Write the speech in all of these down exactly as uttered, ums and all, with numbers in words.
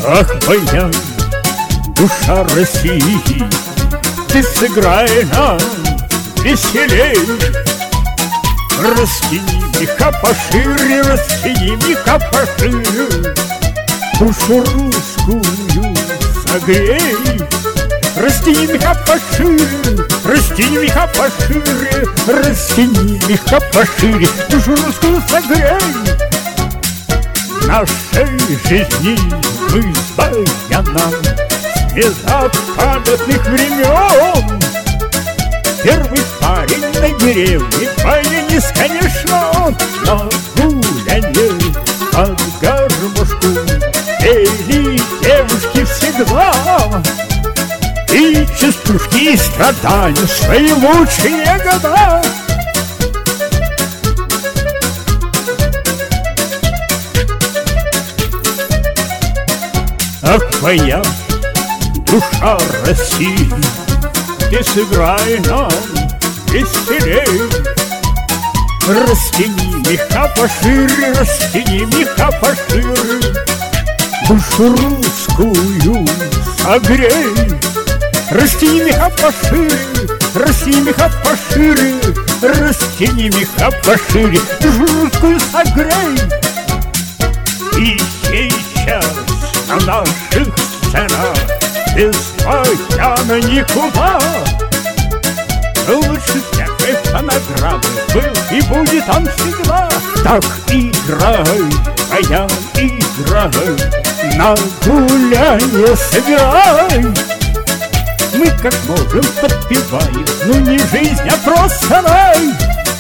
Ах, моя душа России, ты сыграй нам веселей. Растяни меха пошире, растяни меха пошире, душу русскую согрей. Растяни меха пошире, растяни меха пошире, растяни меха пошире, душу русскую согрей. Нашей жизни мы с баяном с незапамятных времен. Первый парень на деревне, баянец, конечно, на гулянье под гармошку пели девушки всегда. И частушки и страдания свои лучшие года. Ах, моя душа России, ты сыграй нам веселей. Растяни меха пошире, растяни меха пошире, душу русскую согрей. Растяни меха пошире, растяни меха пошире, растяни меха пошире, душу русскую согрей. И сейчас на наших сценах без баяна никуда. Лучше всякой фонограммы был и будет он всегда. Так играй, баян, играй, на гулянье собирай. Мы как можем подпеваем, ну не жизнь, а просто рай.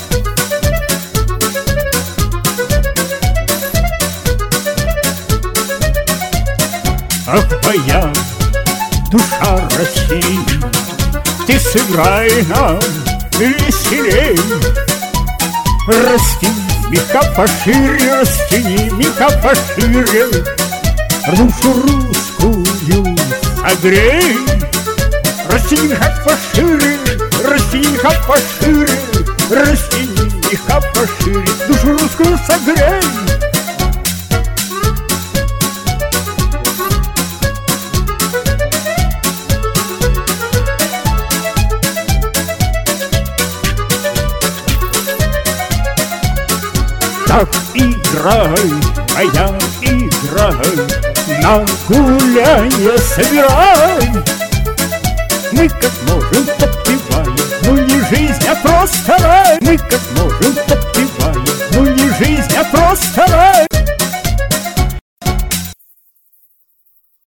Ах, моя душа России, ты сыграй нам веселей. Растяни меха пошире, растяни меха пошире, душу русскую согрей. Растяни меха пошире, растяни меха пошире, растяни меха пошире, душу русскую согрей. Так играй, баян, играй, на гулянье собирай. Мы как можем подпеваем, ну не жизнь, а просто рай. Мы как можем подпеваем.